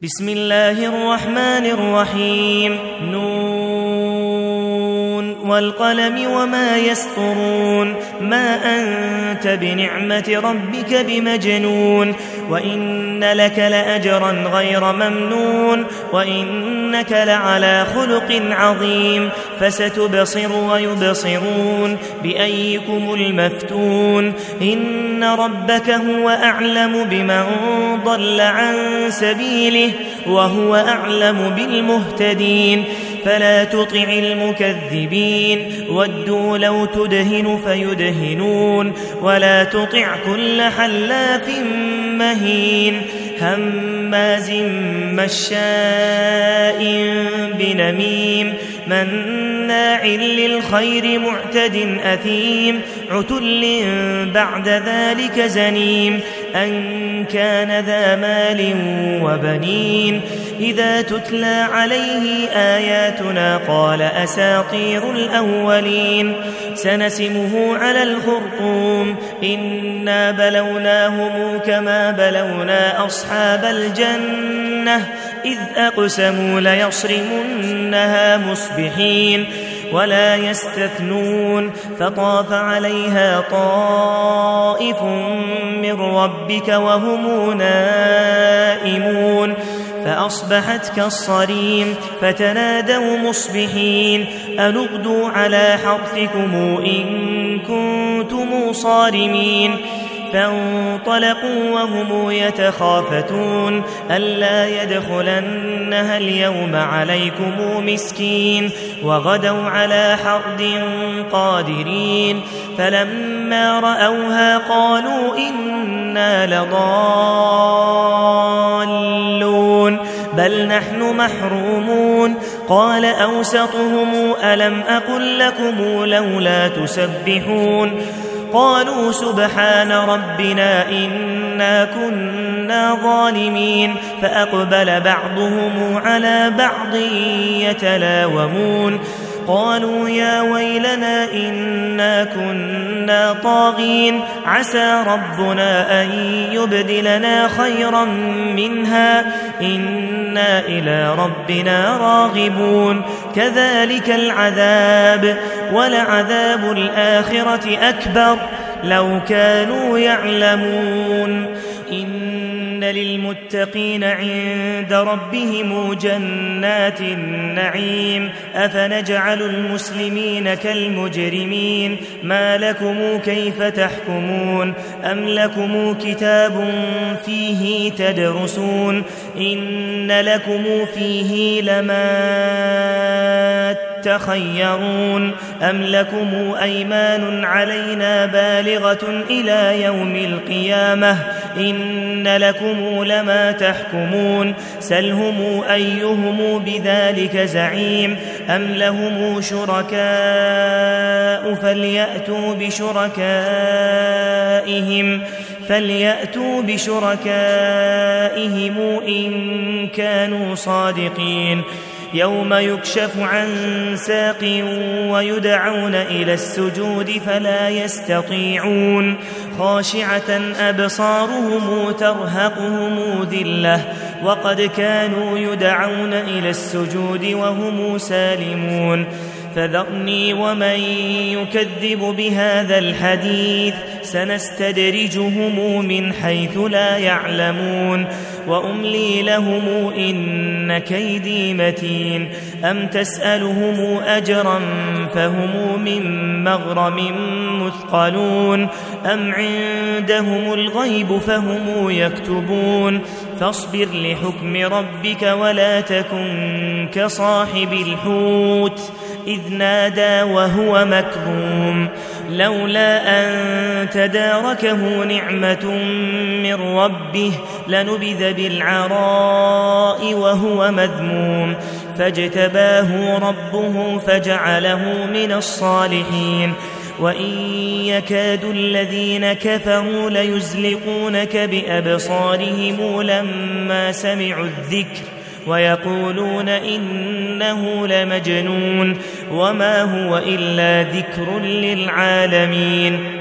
بسم الله الرحمن الرحيم نون والقلم وما يسطرون ما أنت بنعمة ربك بمجنون وإن لك لأجرا غير ممنون وإنك لعلى خلق عظيم فستبصر ويبصرون بأيكم المفتون إن ربك هو أعلم بمن ضل عن سبيله وهو أعلم بالمهتدين فلا تطع المكذبين ودوا لو تدهن فيدهنون ولا تطع كل حلاف مهين هماز مشاء بنميم مناع للخير معتد أثيم عتل بعد ذلك زنيم أن كان ذا مال وبنين إذا تتلى عليه آياتنا قال أساطير الأولين سنسمه على الخرطوم إنا بلوناهم كما بلونا أصحاب الجنة إذ أقسموا ليصرمنها مصبحين ولا يستثنون فطاف عليها طائف من ربك وهم نائمون فأصبحت كالصريم فتنادوا مصبحين أن اغدوا على حرثكم إن كنتم صارمين فانطلقوا وهم يتخافتون ألا يدخلنها اليوم عليكم مسكين وغدوا على حرد قادرين فلما رأوها قالوا إنا لضالون بل نحن محرومون قال أوسطهم ألم أقل لكم لولا تسبحون قالوا سبحان ربنا إنا كنا ظالمين فأقبل بعضهم على بعض يتلاومون قالوا يا ويلنا إنا كنا طاغين عسى ربنا أن يبدلنا خيرا منها إنا إلى ربنا راغبون كذلك العذاب ولعذاب الآخرة أكبر لو كانوا يعلمون إن للمتقين عند ربهم جنات النعيم أفنجعل المسلمين كالمجرمين ما لكم كيف تحكمون أم لكم كتاب فيه تدرسون إن لكم فيه لما تخيرون أم لكم أيمان علينا بالغة إلى يوم القيامة إن لكم لما تحكمون سلهم أيهم بذلك زعيم أم لهم شركاء فليأتوا بشركائهم إن كانوا صادقين يوم يكشف عن ساق ويدعون إلى السجود فلا يستطيعون خاشعة أبصارهم ترهقهم ذلة وقد كانوا يدعون إلى السجود وهم سالمون فذرني ومن يكذب بهذا الحديث سنستدرجهم من حيث لا يعلمون وأملي لهم إن كيدي متين أم تسألهم أجرا فهم من مغرم مثقلون أم عندهم الغيب فهم يكتبون فاصبر لحكم ربك ولا تكن كصاحب الحوت إذ نادى وهو مكظوم لولا أن تداركه نعمة من ربه لنبذ بالعراء وهو مذموم فاجتباه ربه فجعله من الصالحين وإن يكاد الذين كفروا ليزلقونك بأبصارهم لما سمعوا الذكر ويقولون إنه لمجنون وما هو إلا ذكر للعالمين